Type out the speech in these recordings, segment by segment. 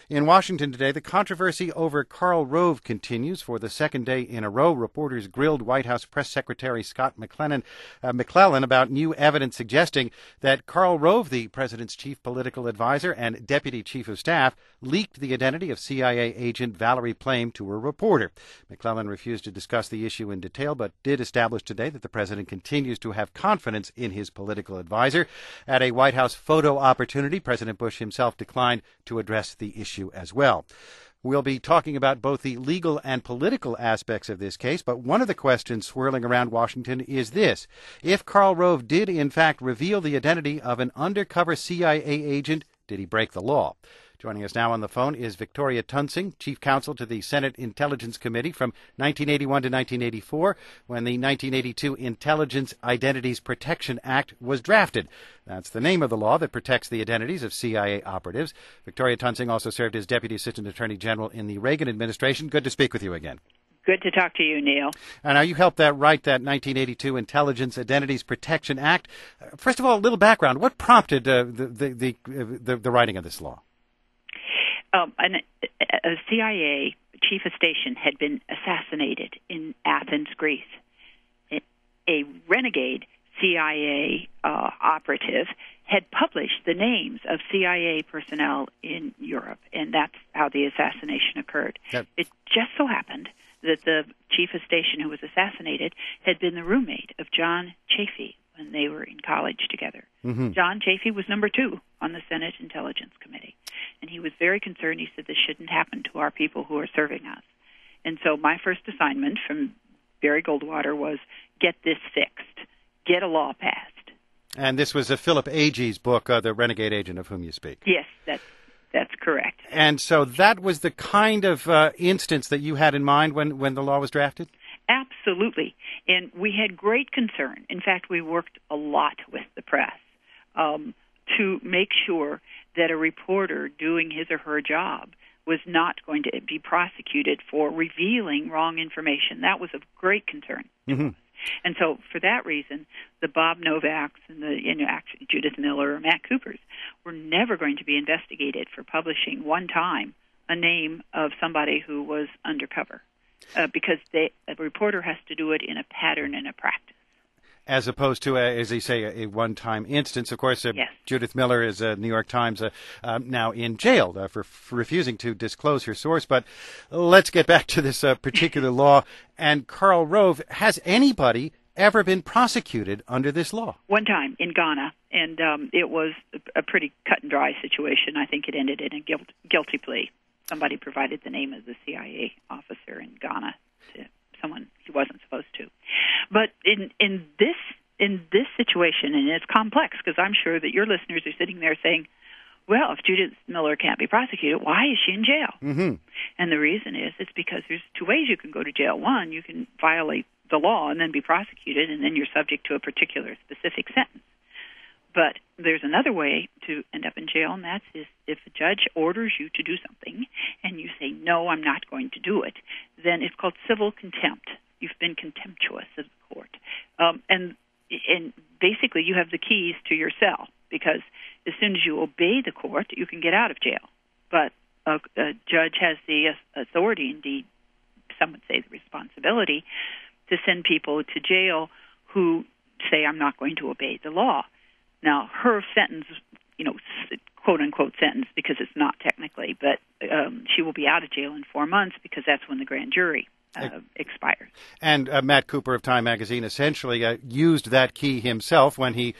In Washington today, the controversy over Karl Rove continues. For the second day in a row, reporters grilled White House Press Secretary Scott McClellan about new evidence suggesting that Karl Rove, the president's chief political advisor and deputy chief of staff, leaked the identity of CIA agent Valerie Plame to a reporter. McClellan refused to discuss the issue in detail, but did establish today that the president continues to have confidence in his political advisor. At a White House photo opportunity, President Bush himself declined to address the issue as well. We'll be talking about both the legal and political aspects of this case, but one of the questions swirling around Washington is this. If Karl Rove did in fact reveal the identity of an undercover CIA agent, did he break the law? Joining us now on the phone is Victoria Toensing, Chief Counsel to the Senate Intelligence Committee from 1981 to 1984, when the 1982 Intelligence Identities Protection Act was drafted. That's the name of the law that protects the identities of CIA operatives. Victoria Toensing also served as Deputy Assistant Attorney General in the Reagan administration. Good to speak with you again. Good to talk to you, Neil. And now you helped write that 1982 Intelligence Identities Protection Act. First of all, a little background. What prompted the writing of this law? A CIA chief of station had been assassinated in Athens, Greece. A renegade CIA operative had published the names of CIA personnel in Europe, and that's how the assassination occurred. Yep. It just so happened that the chief of station who was assassinated had been the roommate of John Chafee when they were in college together. Mm-hmm. John Chafee was number 2 on the Senate Intelligence Committee, and he was very concerned. He said, this shouldn't happen to our people who are serving us. And so my first assignment from Barry Goldwater was get this fixed, get a law passed. And this was Philip Agee's book, The Renegade Agent of Whom You Speak. Yes, that's correct. And so that was the kind of instance that you had in mind when the law was drafted? Absolutely. And we had great concern. In fact, we worked a lot with the press to make sure that a reporter doing his or her job was not going to be prosecuted for revealing wrong information. That was of great concern. Mm-hmm. And so for that reason, the Bob Novaks and actually Judith Miller or Matt Coopers were never going to be investigated for publishing one time a name of somebody who was undercover. Because a reporter has to do it in a pattern and a practice. As opposed to, as they say, a one-time instance. Of course, yes. Judith Miller is New York Times now in jail for refusing to disclose her source. But let's get back to this particular law. And Karl Rove, has anybody ever been prosecuted under this law? One time in Ghana, and it was a pretty cut-and-dry situation. I think it ended in a guilty plea. Somebody provided the name of the CIA officer in Ghana to someone he wasn't supposed to. But in this situation, and it's complex because I'm sure that your listeners are sitting there saying, well, if Judith Miller can't be prosecuted, why is she in jail? Mm-hmm. And the reason is it's because there's 2 ways you can go to jail. One, you can violate the law and then be prosecuted, and then you're subject to a particular specific sentence. But there's another way to end up in jail, and that's if a judge orders you to do something and you say, no, I'm not going to do it, then it's called civil contempt. You've been contemptuous of the court. And basically you have the keys to your cell, because as soon as you obey the court, you can get out of jail. But a judge has the authority, indeed, some would say the responsibility, to send people to jail who say, I'm not going to obey the law. Now, her sentence, quote-unquote sentence, because it's not technically, but she will be out of jail in 4 months because that's when the grand jury expires. And Matt Cooper of Time Magazine essentially used that key himself when he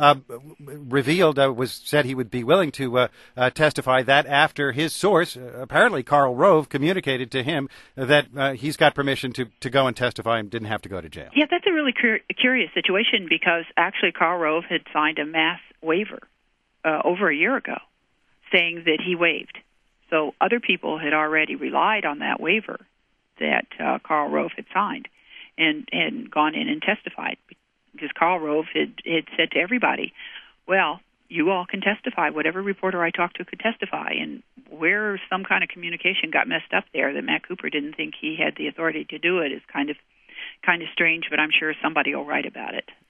said he would be willing to testify that after his source, apparently Karl Rove, communicated to him that he's got permission to go and testify and didn't have to go to jail. Yeah, that's a really curious situation, because actually Karl Rove had signed a mass waiver over a year ago saying that he waived. So other people had already relied on that waiver that Karl Rove had signed and gone in and testified, because Karl Rove had said to everybody, well, you all can testify. Whatever reporter I talk to could testify. And where some kind of communication got messed up there that Matt Cooper didn't think he had the authority to do it is kind of strange, but I'm sure somebody will write about it.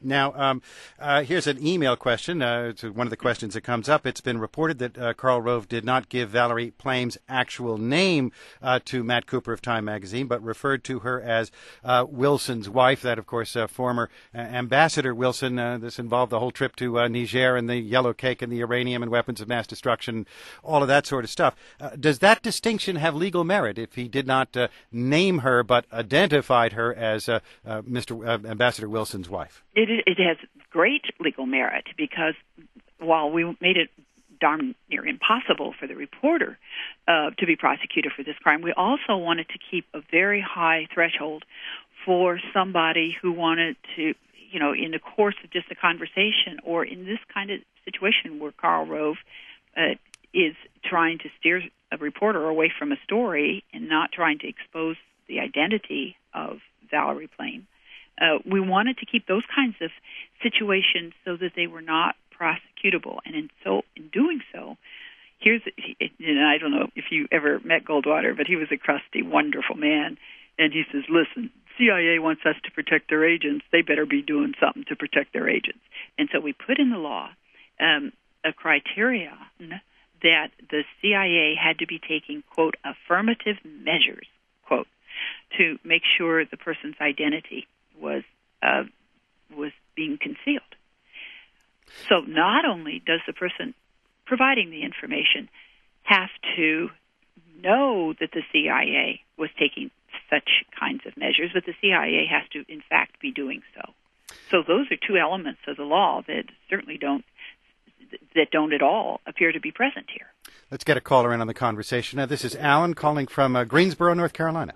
Now, here's an email question. To one of the questions that comes up. It's been reported that Karl Rove did not give Valerie Plame's actual name to Matt Cooper of Time magazine, but referred to her as Wilson's wife. That, of course, former Ambassador Wilson. This involved the whole trip to Niger and the yellow cake and the uranium and weapons of mass destruction, all of that sort of stuff. Does that distinction have legal merit if he did not name her but identified her as Mr. Ambassador Wilson's wife? It has great legal merit because while we made it darn near impossible for the reporter to be prosecuted for this crime, we also wanted to keep a very high threshold for somebody who wanted to, in the course of just a conversation or in this kind of situation where Karl Rove is trying to steer a reporter away from a story and not trying to expose the identity of Valerie Plame. We wanted to keep those kinds of situations so that they were not prosecutable. And in doing so, I don't know if you ever met Goldwater, but he was a crusty, wonderful man. And he says, listen, CIA wants us to protect their agents. They better be doing something to protect their agents. And so we put in the law a criteria that the CIA had to be taking, quote, affirmative measures, quote, to make sure the person's identity was being concealed. So not only does the person providing the information have to know that the CIA was taking such kinds of measures, but the CIA has to, in fact, be doing so. So those are two elements of the law that certainly don't at all appear to be present here. Let's get a caller in on the conversation. This is Alan calling from Greensboro, North Carolina.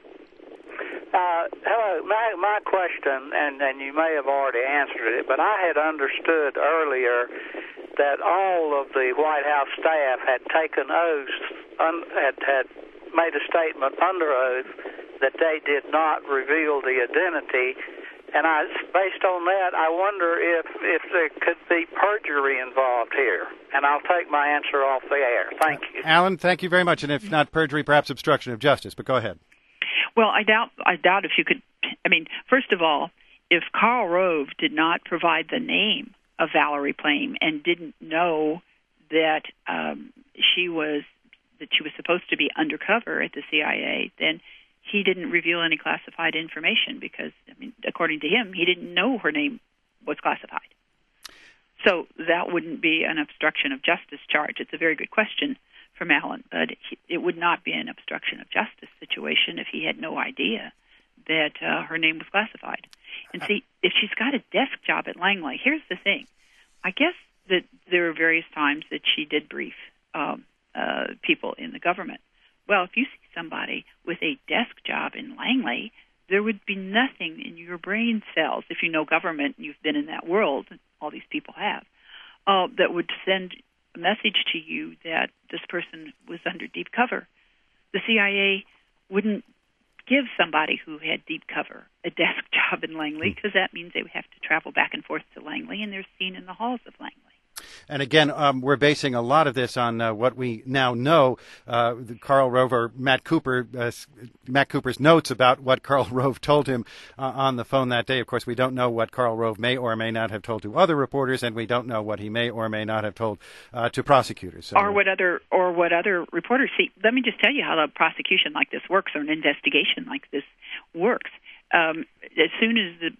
Hello. My question, and you may have already answered it, but I had understood earlier that all of the White House staff had taken oaths, had made a statement under oath that they did not reveal the identity. And based on that, I wonder if there could be perjury involved here. And I'll take my answer off the air. Thank you. Alan, thank you very much. And if not perjury, perhaps obstruction of justice. But go ahead. Well, I doubt if you could. I mean, first of all, if Karl Rove did not provide the name of Valerie Plame and didn't know that she was supposed to be undercover at the CIA, then he didn't reveal any classified information because, according to him, he didn't know her name was classified. So that wouldn't be an obstruction of justice charge. It's a very good question from Alan, but it would not be an obstruction of justice situation if he had no idea that her name was classified. And see, if she's got a desk job at Langley, here's the thing. I guess that there are various times that she did brief people in the government. Well, if you see somebody with a desk job in Langley, there would be nothing in your brain cells, if you know government and you've been in that world, all these people have, that would send a message to you that this person was under deep cover. The CIA wouldn't give somebody who had deep cover a desk job in Langley because that means they would have to travel back and forth to Langley, and they're seen in the halls of Langley. And again, we're basing a lot of this on what we now know. Karl Rove or Matt Cooper's notes about what Karl Rove told him on the phone that day. Of course, we don't know what Karl Rove may or may not have told to other reporters, and we don't know what he may or may not have told to prosecutors. So, or what other reporters see. Let me just tell you how a prosecution like this works, or an investigation like this works. As soon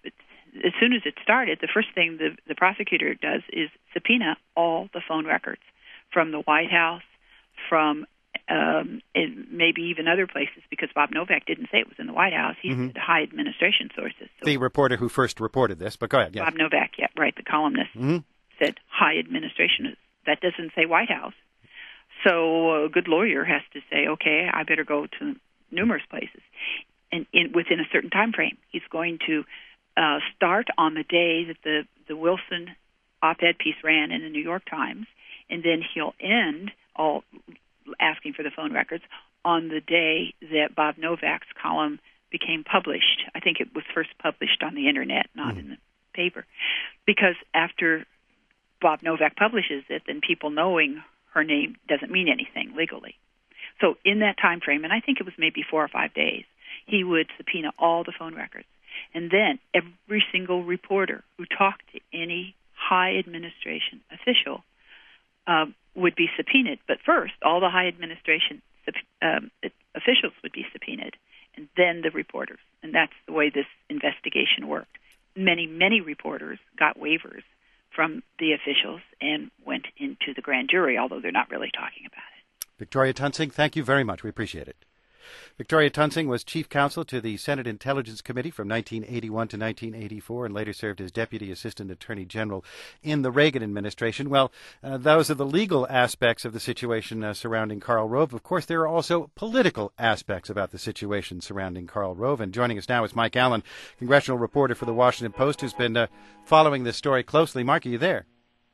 as it started, the first thing the prosecutor does is subpoena all the phone records from the White House, from and maybe even other places, because Bob Novak didn't say it was in the White House. He said high administration sources. So the reporter who first reported this, but go ahead. Yes. Bob Novak, yeah, right, the columnist, said high administration. That doesn't say White House. So a good lawyer has to say, okay, I better go to numerous places. And within a certain time frame, he's going to start on the day that the Wilson op-ed piece ran in the New York Times, and then he'll end all asking for the phone records on the day that Bob Novak's column became published. I think it was first published on the Internet, not in the paper, because after Bob Novak publishes it, then people knowing her name doesn't mean anything legally. So in that time frame, and I think it was maybe 4 or 5 days, he would subpoena all the phone records. And then every single reporter who talked to any high administration official would be subpoenaed. But first, all the high administration officials would be subpoenaed, and then the reporters. And that's the way this investigation worked. Many, many reporters got waivers from the officials and went into the grand jury, although they're not really talking about it. Victoria Toensing, thank you very much. We appreciate it. Victoria Toensing was chief counsel to the Senate Intelligence Committee from 1981 to 1984 and later served as Deputy Assistant Attorney General in the Reagan administration. Well, those are the legal aspects of the situation surrounding Karl Rove. Of course, there are also political aspects about the situation surrounding Karl Rove. And joining us now is Mike Allen, congressional reporter for the Washington Post, who's been following this story closely. Mike, are you there?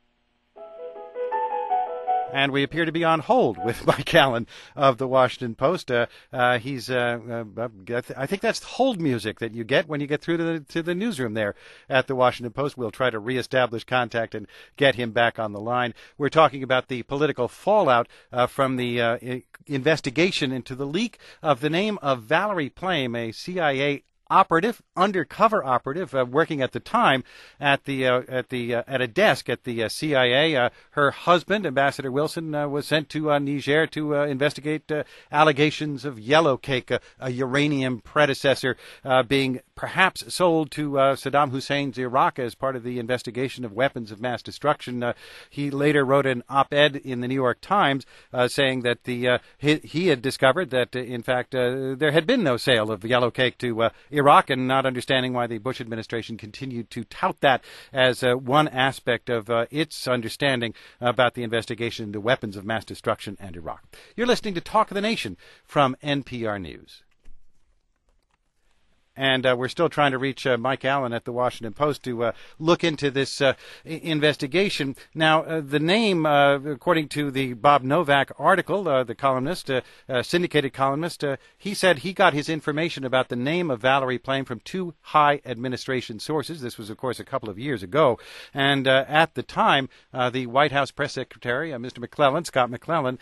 And we appear to be on hold with Mike Allen of the Washington Post. I think that's hold music that you get when you get through to the newsroom there at the Washington Post. We'll try to reestablish contact and get him back on the line. We're talking about the political fallout from the investigation into the leak of the name of Valerie Plame, a CIA undercover operative, working at the time at a desk at the CIA. Her husband, Ambassador Wilson, was sent to Niger to investigate allegations of yellow cake, a uranium predecessor being perhaps sold to Saddam Hussein's Iraq as part of the investigation of weapons of mass destruction. He later wrote an op-ed in the New York Times saying that he had discovered that, in fact, there had been no sale of yellow cake to Iraq, and not understanding why the Bush administration continued to tout that as one aspect of its understanding about the investigation into weapons of mass destruction and Iraq. You're listening to Talk of the Nation from NPR News. And we're still trying to reach Mike Allen at the Washington Post to look into this investigation. Now, the name, according to the Bob Novak article, the columnist, syndicated columnist, he said he got his information about the name of Valerie Plame from two high administration sources. This was, of course, a couple of years ago. And at the time, the White House press secretary, Mr. McClellan, Scott McClellan,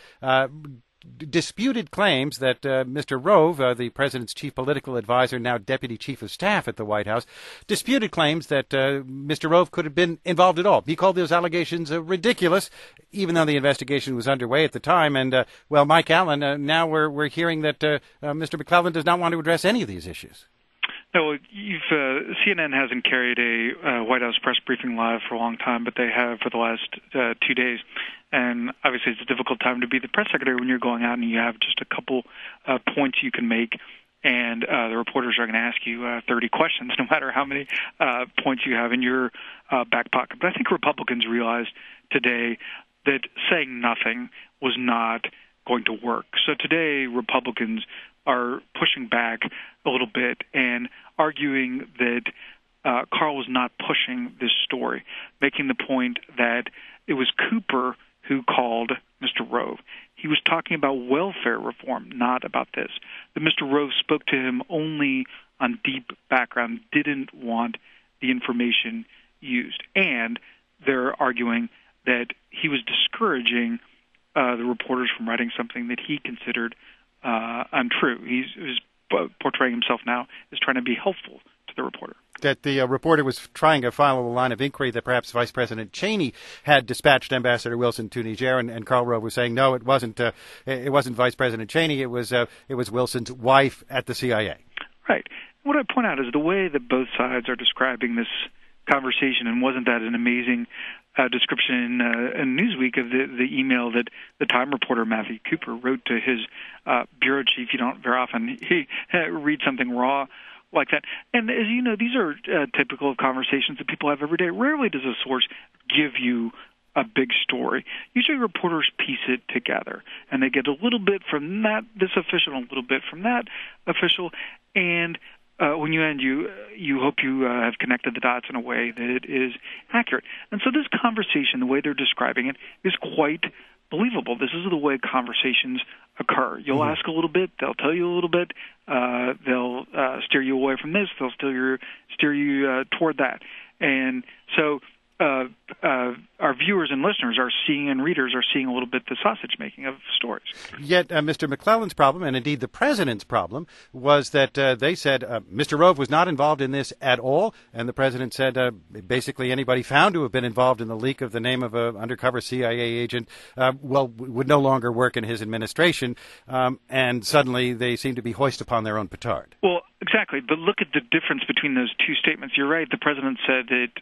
disputed claims that Mr. Rove, the president's chief political advisor, now deputy chief of staff at the White House, disputed claims that Mr. Rove could have been involved at all. He called those allegations ridiculous, even though the investigation was underway at the time. And, well, Mike Allen, now we're hearing that Mr. McClellan does not want to address any of these issues. No, CNN hasn't carried a White House press briefing live for a long time, but they have for the last 2 days. And obviously it's a difficult time to be the press secretary when you're going out and you have just a couple points you can make, and the reporters are going to ask you 30 questions, no matter how many points you have in your back pocket. But I think Republicans realized today that saying nothing was not going to work. So today Republicans are pushing back a little bit and arguing that Karl was not pushing this story, making the point that it was Cooper who called Mr. Rove. He was talking about welfare reform, not about this. That Mr. Rove spoke to him only on deep background, didn't want the information used. And they're arguing that he was discouraging the reporters from writing something that he considered untrue. He's portraying himself now as trying to be helpful to the reporter. That the reporter was trying to follow a line of inquiry that perhaps Vice President Cheney had dispatched Ambassador Wilson to Niger, and Karl Rove was saying no, it wasn't Vice President Cheney, it was Wilson's wife at the CIA. Right. What I point out is the way that both sides are describing this conversation, and wasn't that an amazing description in Newsweek of the email that the Time reporter Matthew Cooper wrote to his bureau chief. You don't very often read something raw like that. And as you know, these are typical of conversations that people have every day. Rarely does a source give you a big story. Usually reporters piece it together, and they get a little bit from this official, and a little bit from that official, and when you end, you hope you have connected the dots in a way that is accurate. And so this conversation, the way they're describing it, is quite believable. This is the way conversations occur. You'll ask a little bit, they'll tell you a little bit, they'll steer you away from this, they'll steer you toward that. And so our viewers and listeners are seeing and readers are seeing a little bit the sausage making of stories. Yet Mr. McClellan's problem, and indeed the president's problem, was that they said Mr. Rove was not involved in this at all, and the president said basically anybody found to have been involved in the leak of the name of an undercover CIA agent, would no longer work in his administration, and suddenly they seem to be hoist upon their own petard. Well, exactly, but look at the difference between those two statements. You're right. The president said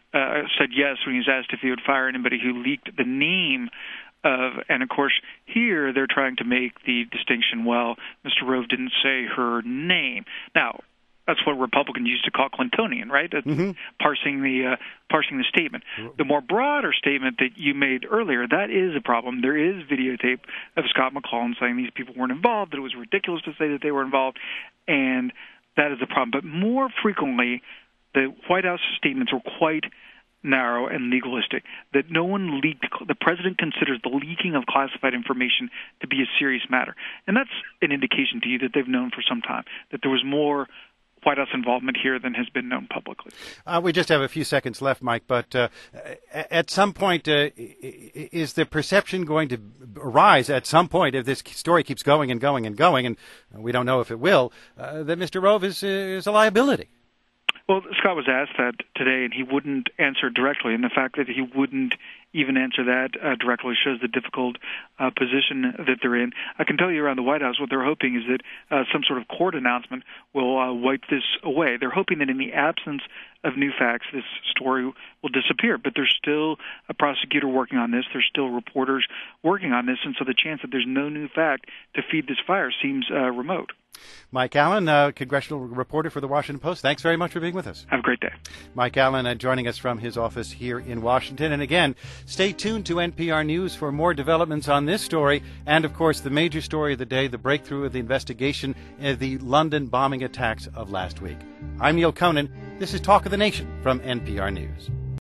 yes when he was asked if he would fire anybody who leaked the name of, and of course here they're trying to make the distinction. Well, Mr. Rove didn't say her name. Now, that's what Republicans used to call Clintonian, right? Parsing the statement. The more broader statement that you made earlier, that is a problem. There is videotape of Scott McClellan saying these people weren't involved, that it was ridiculous to say that they were involved, and that is a problem. But more frequently, the White House statements were quite narrow and legalistic, that no one leaked. The president considers the leaking of classified information to be a serious matter. And that's an indication to you that they've known for some time, that there was more White House involvement here than has been known publicly. We just have a few seconds left, Mike, but at some point, is the perception going to arise at some point, if this story keeps going and going and going, and we don't know if it will, that Mr. Rove is a liability? Well, Scott was asked that today, and he wouldn't answer directly. And the fact that he wouldn't even answer that directly shows the difficult position that they're in. I can tell you around the White House what they're hoping is that some sort of court announcement will wipe this away. They're hoping that in the absence of new facts, this story will disappear. But there's still a prosecutor working on this. There's still reporters working on this. And so the chance that there's no new fact to feed this fire seems remote. Mike Allen, congressional reporter for The Washington Post. Thanks very much for being with us. Have a great day. Mike Allen joining us from his office here in Washington. And again, stay tuned to NPR News for more developments on this story and, of course, the major story of the day, the breakthrough of the investigation of the London bombing attacks of last week. I'm Neil Conan. This is Talk of the Nation from NPR News.